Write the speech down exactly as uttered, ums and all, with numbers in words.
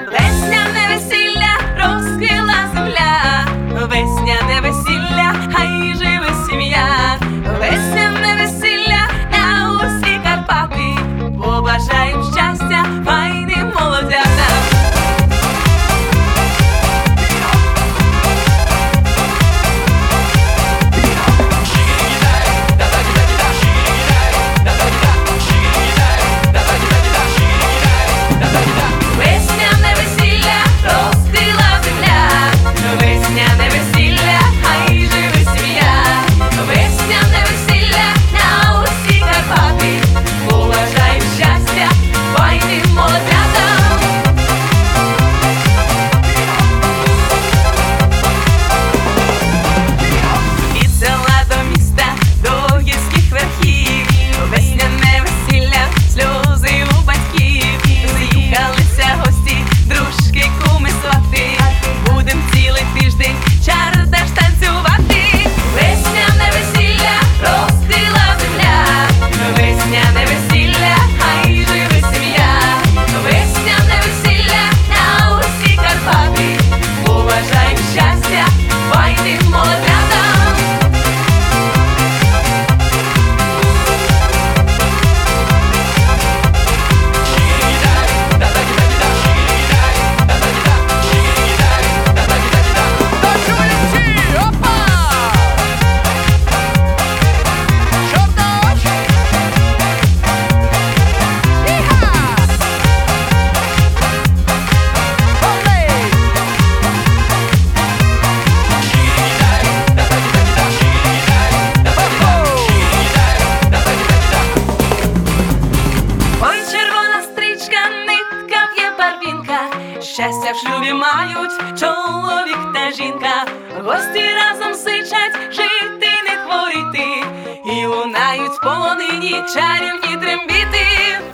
Весняне весілля розквіла земля, весняне весілля, хай живе сім'я. Весняне весілля на усі Карпати, побажаєм щастя файним молодятам. Щастя в шлюбі мають чоловік та жінка, гості разом сичать, жити не хворіти, і лунають в полонині чарівні трембіти.